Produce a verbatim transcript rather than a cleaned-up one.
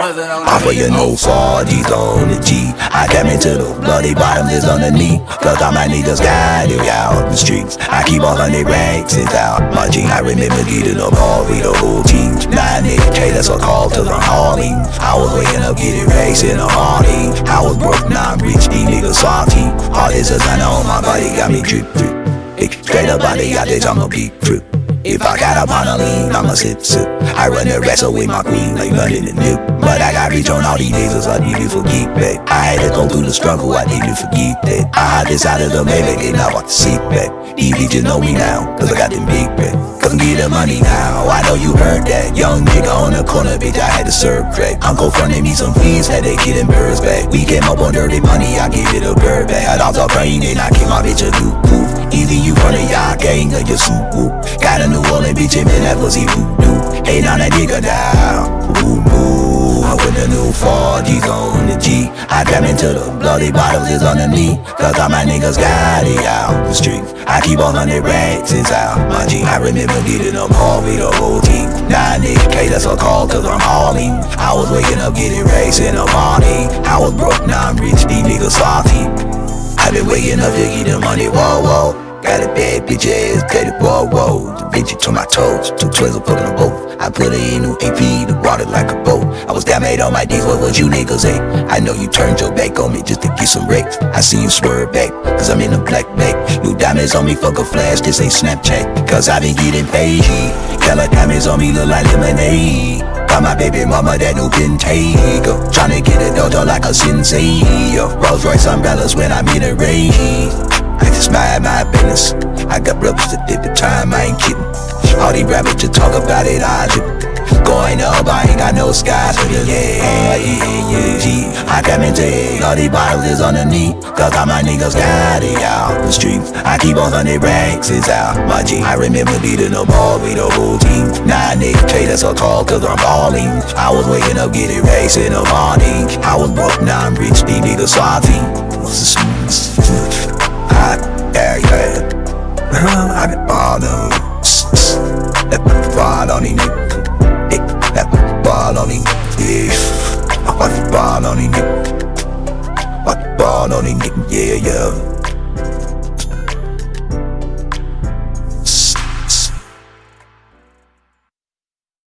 I for you know four G's on the G. I came into the bloody bottomless underneath. Cause all my niggas got it out the streets. I keep all hundred racks is out my G. I remember getting up all with the whole team. Nine nigga K, that's a call to the hauling. I was waking up getting racks in the morning. I was broke, now I'm rich, these niggas salty. All this designer on my body got me drip drip. Straight up body got this, I'ma be fruit. If I got up on a lean, I'ma sip, sip. I run the wrestle with my queen like London and New. But I got reach on all these niggas, I need to forget that. I had to go through the struggle, I need to forget that. I had this out of the Maybach and now I can sit back. These bitches know me now, cause I got them big back. Come get the money now, I know you heard that. Young nigga on the corner, bitch, I had to serve crack. Uncle fronted me some fees, had to get them birds back. We came up on dirty money, I gave it a bird back. I off the brain and I came my bitch a new poof. Either you front of y'all gang or you soup whoop. Got a New Orleans bitch and that pussy voodoo. Hey, now that nigga down. Ooh, ooh. I with the new four G's on the G. I came into the bloody bottomless underneath. Cause all my niggas got it out the streets. I keep all hundred racks is out my G. I remember getting up all with the whole team. Nine nigga K, that's a call cause I'm hauling. I was waking up getting racks in the morning. I was broke, now I'm rich, these niggas salty. I been waking up to get the money, whoa, whoa. Got a bad bitch ass, got it, whoa, whoa. The bitch to my toes, two twins will put on both. I put her in new A P, the water like a boat. I was down made on my D's, what was you niggas at? I know you turned your back on me just to get some wrecks. I see you swerve back, cause I'm in a black bag. New diamonds on me, fuck a flash, this ain't Snapchat. Cause I been getting paid. Color diamonds on me look like lemonade. Got my baby mama that new Bentayga. Tryna get a dojo like a sensei. Rolls Royce umbrellas when I'm in a rain. I just mind my business. I got brothers that did the time, I ain't kidding. All these rappers just talk about it, I do. Going up, I ain't got no skies for the yeah, yeah, yeah, G. I come into it, all these bottles is underneath. Cause all my niggas got it out the streets. I keep on hundred racks, it's out my G. I remember beating up all with the whole team. Nine nigga K, that's a call cause I'm balling. I was waking up getting racks in the morning. I was broke, now I'm rich, these niggas salty. What's the smooth? I, yeah, yeah. I got all them. That ball on these niggas. That ball on these niggas. I want the ball on these niggas. I want the ball on these niggas. Yeah, yeah.